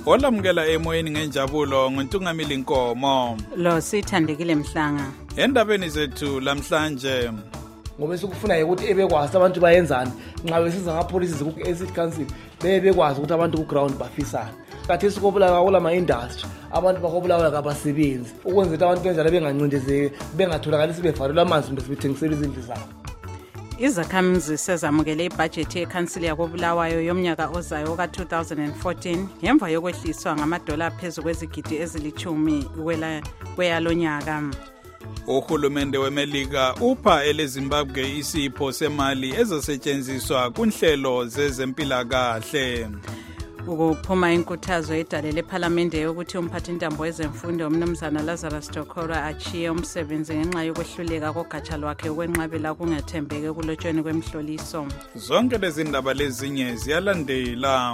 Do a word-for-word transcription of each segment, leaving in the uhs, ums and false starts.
Olamukela emoyeni ngenjabulo nguNtungamili Nkomo. Lo sithandekile Mhlanga. Endabeni zethu lamhlanje ngoba sikufuna ukuthi ebekwazi abantu bayenzani nxa besiza ngapolice ku exit council bebekwazi ukuthi abantu ku ground bafisana. Kathi sikobula kulama industry abantu bakobulawa kabasebenzi ukwenza ukuthi abantu benjalo bengancindezeki bengatholakala sibevalelwa amanzi besibithengisela izindlu zabo. Izakhamizi sezamukele ibudget yeCouncil yakobulawayo yomnyaka ozayo ka two thousand fourteen ngemva yokwehliswa ngamadola phezulu kwezigidi ezilithumi kwela kweyalonyaka. Uhulumende weMelika upha eleZimbabwe isipho semali ezasetshenziswa kunhlelo zezempilakahle. Ukuphuma inkuthazo edale lePhalamende yokuthi umphathintambo wezemfundo umnumzana Lazarus Tokora achiye umsebenzi ngenxa yokwehluleka kogatsha lwakhe ukwenqabela kungathembeke kulotshweni kwemhloliso. Zonke lezi ndaba lezinye ziyalandela.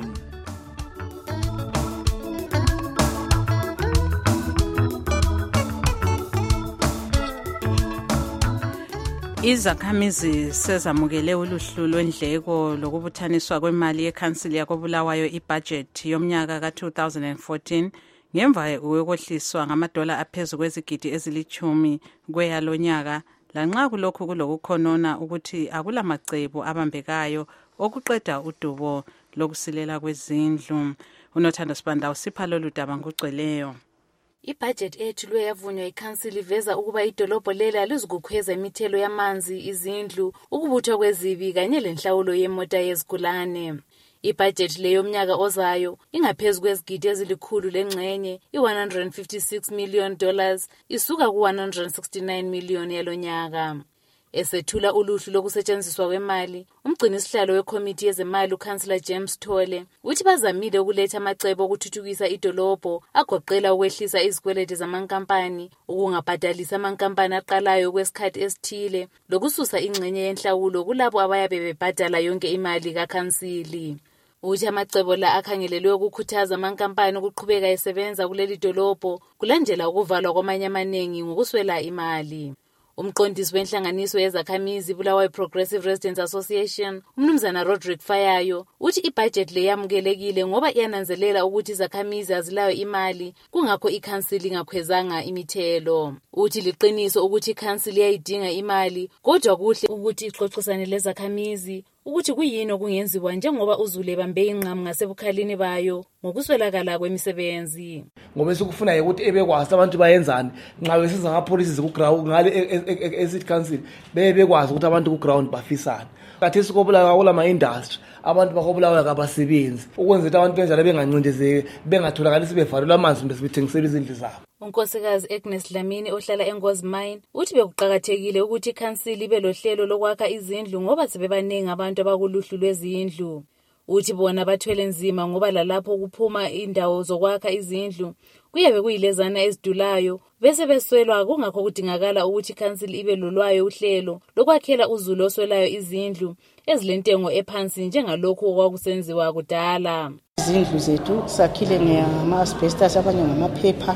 Izakhamizi sezamukele uluhlu lwendleko lokubuthaniswa kwemali yeCouncil yakobulawayo ibudget yomnyaka ka two thousand fourteen ngemva yokwehliswa ngamadola aphezulu kwezigidi ezilithumi kweyalonyaka lanxa kulokhu kulokukhonona ukuthi akulamacebo abambekayo okuqeda udubo lokusilela kwezindlu. uNothando Sibanda usipha lolu daba ngogcweleyo. Ibudget ethu lweyavunywa iCouncil iveza ukuba idolobho lela lizokukhweza imithelo yamanzi, izindlu, ukubuthwa kwezibi kanye lenhlawulo yemota yezigulane. Ibudget le yomnyaka ozayo ingaphezulu kwezigidi ezilikhulu lengxenye i-one hundred fifty-six million dollars isuka ku-one hundred sixty-nine million yalonyaka. Esethula uluhlu lokusetshenziswa kwemali, umgcinisihlalo wekomiti yezemali uCouncillor James Thole uthi bazamile ukuletha amacebo okuthuthukisa idolobho agoqela ukwehlisa izikweleti zamankampani, ukungabhadalisa amankampani aqalayo kwesikhathi esithile, lokususa ingxenye yenhlawulo kulabo abayabe bebhadala yonke imali kaCouncil. Uthi amacebo la akhangelelwe ukukhuthaza amankampani ukuqhubeka esebenza kuleli dolobho kulandela ukuvalwa kwamanye amaningi ngokuswela imali. Umqondisi wenhlanganiso yezakhamizi Bulawayo Progressive Residents Association, umnumzana Roderick Fayayo, uthi ibudget le yamukelekile ngoba iyananzelela ukuthi izakhamizi azilayo imali kungakho iCouncil ingakhwezanga imithelo. Uthi liqiniso ukuthi iCouncil iyayidinga imali kodwa kuhle ukuthi ixoxisane lezakhamizi ukuthi kuyini okungenziwa njengoba uzule bambe inqamu ngasebukhalini bayo ngokuswelakala kwemisebenzi. Ngoba sikufuna ukuthi ebekwazi abantu bayenzani nxa besiza ngapolice ku ground ngale exit council bebekwazi ukuthi abantu ku ground bafisana. Kathi sikobulawa kulama industry abantu bakobulawa kabasebenzi ukwenza ukuthi abantu benjalo bengancindezeki bengatholakala sibevalelwa amanzi besibithengisela izindlu zabo. Unkosikazi Agnes Dlamini ohlala eNgozi Mine uthi bekuqhakathekile ukuthi iCouncil ibe lohlelo lokwakha izindlu ngoba sebebaningi abantu abakuluhlu lwezindlu. Uthi bona bathwele nzima ngoba lalapho kuphuma indawo zokwakha izindlu kuyabe kuyilezana ezidulayo bese beswelwa kungakho kudingakala ukuthi iCouncil ibe lolwayo uhlelo lokwakhela uzulu oswelayo izindlu ezilentengo ephansi njengalokho okwakusenziwa kudala. Izindlu zethu sakhile ngama-asbestos abanye ngamaphepha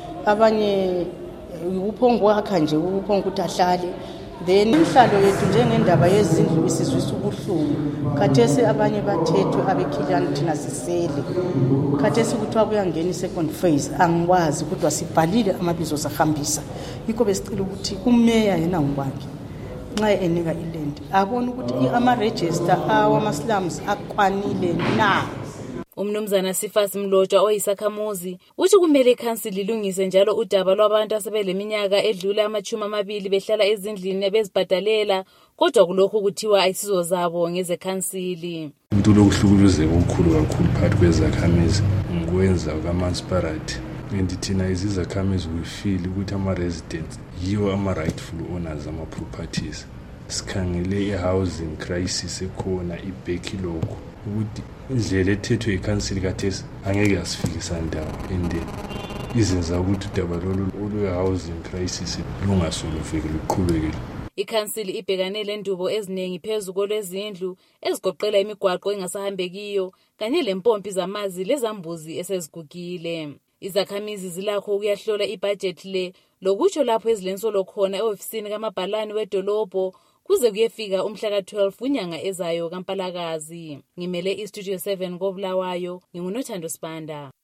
abanye uphongo wakha nje uphongo ukuthi ahlale. Then inhlalo yethu njengendaba yezindlu isizwisa ubuhlungu. Khathesi abanye bathethwe abekhilana thina sisele. Khathesi kuthiwa kuyangena i-second phase angikwazi kodwa sibhalile amabizo sahambisa. Yikho besicela ukuthi umeya yena ngubani nxa enika iland abone ukuthi ama-register awama-slums akwanile na. Umnumzana Sifasi Mlotshwa oyisakhamuzi uthi kumele iCouncil ilungise njalo udaba lwabantu asebeleminyaka edlula amachumi amabili behlala ezindlini bezibhadalela kodwa kulokho kuthiwa ayisizo zabo ngezeCouncil. Umuntu lokuhlukuluzeka okukhulu kakhulu phakathi kwezakhamizi ngokwenza kamunicipality. Thina izakhamizi we feel ukuthi ama-residents yiwo ama-rightful owners ama-properties. Sikhangele i-housing crisis ekhona i-backlog ukuthi indlela ethethwe iCouncil kathesi angeke asifikisa ndawo ende izenza ukuthi udaba lolu olwe-housing crisis lungasoluveki luqhubekele. iCouncil ibhekane lendubo eziningi phezu kolwezindlu ezigoqela imigwaqo engasahambekiyo kanye lempompi zamazi lezambuzi esezigugile. Izakhamizi zilakho ukuyahlola ibudget le lokutsho lapho ezilensolo khona e-ofisini kaMabhalane wedolobho kuze kuyefika umhla ka twelve unyanga ezayo kaMpalakazi. Ngimele iStudio seven koBulawayo, nginguNothando Sibanda.